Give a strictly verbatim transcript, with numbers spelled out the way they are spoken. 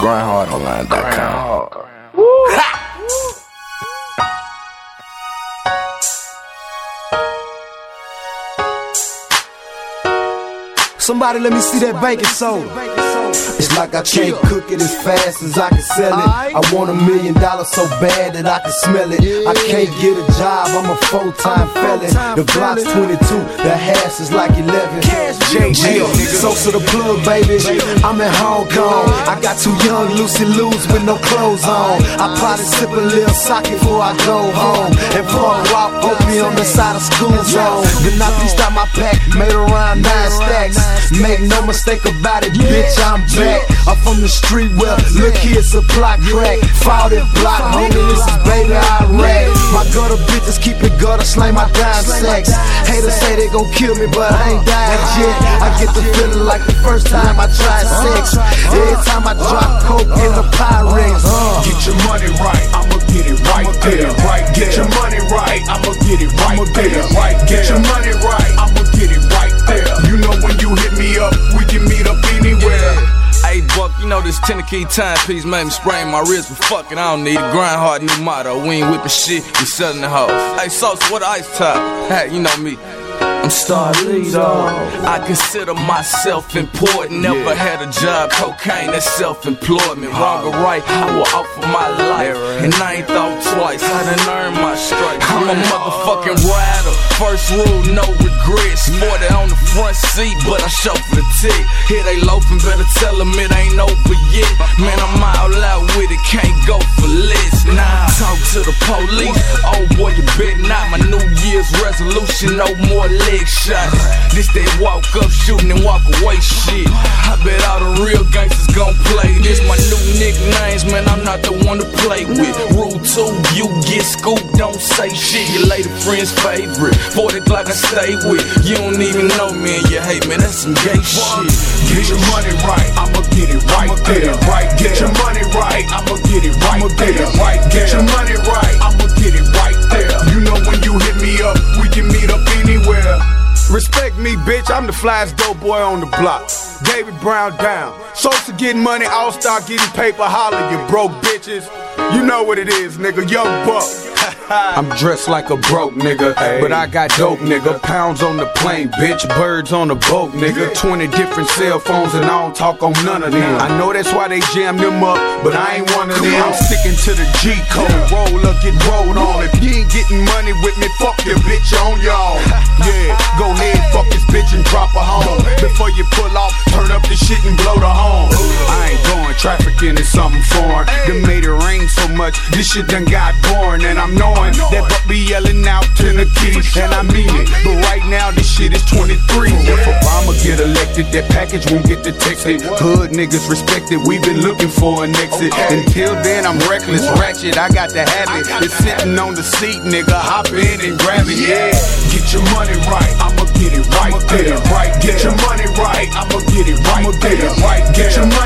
grind hard online dot com. Somebody let me see that baking soda. It's like I can't cook it as fast as I can sell it. I want a million dollars so bad that I can smell it. I can't get a job, I'm a full-time felon. The Glock's twenty-two, the hash is like eleven. J G, so to the plug, baby. I'm in Hong Kong. I got two young Lucy Lou's with no clothes on. I probably sip a little sake before I go home. And pour a walk open on the side of school zone. Then I pieced out my pack, made around nine stacks. Make no mistake about it, bitch, I'm back. I'm from the street where, look here, supply crack. Fouled it, block, homie, this is baby Iraq. My gutter bitches keep it gutter, slay my dime sacks. Haters say they gon' kill me, but I ain't died yet. I get the feeling like the first time I tried sex. Every time I drop coke in the Pyrex. uh. Get your money right, I'ma get it right there. Right, get your money right, I'ma get it right there. Right, get your money right, I'ma get it right there. You know when you hit me up, we can meet up anywhere. Hey, Buck, you know this ten-key timepiece made me sprain my wrist, but fuck it, I don't need it. Grind hard, new motto. We ain't whipping shit, we selling the hoes. Hey, Sauce, what a ice top? Hey, you know me. I'm Starlito. I consider myself important. Never had a job, cocaine, that's self-employment. Wrong or right, I will offer my life. And I ain't thought twice, I done earned my stripes. I'm a motherfucking rider. First rule, no regrets. forty on the front seat, but I show for the tick. Here they loafing, better tell them it ain't over yet. Man, I'm all out with it, can't go for less. Nah, talk to the police. Oh boy, you bet not. My New Year's resolution, no more leg shots. This they walk up shooting and walk away shit. I bet all the real gangsters gon' play this. My new nicknames, man, I'm not the one to play with. Rule two, you get scooped, don't say shit. Your lady friend's favorite. forty Glock I stay with. You don't even know me and you hate me, that's some gay shit. Get your money right, I'ma get it right there. Right, get your money right, I'ma get it right there. Right, get your money right, I'ma get it right there. You know when you hit me up, we can meet up anywhere. Respect me, bitch, I'm the flyest dope boy on the block. David Brown down. Sosa getting money, All-Star getting paper, holler, you broke bitches. You know what it is, nigga, Young Buck. I'm dressed like a broke nigga, but I got dope, nigga. Pounds on the plane, bitch, birds on the boat, nigga. twenty different cell phones and I don't talk on none of them. I know that's why they jam them up, but I ain't one of them. I'm sticking to the G code, roll up, get rolled on. If you ain't getting money with me, fuck your bitch on y'all. Yeah, go ahead, fuck this bitch and drop her home. Before you pull off, turn up the shit and blow the horn. I ain't going trafficking is something foreign. They made it rain so much, this shit done got boring. And I'm knowing that Buck be yelling out to the kitty, and I mean it. But right now this shit is twenty-three. If Obama get elected, that package won't get detected. Hood niggas respect it, we been looking for an exit. Until then I'm reckless, ratchet, I got the habit. It's sitting on the seat, nigga, hop in and grab it, yeah. Get your money right, I'ma get it right there. Right, get your money right, I'ma get it right there. Right, get your money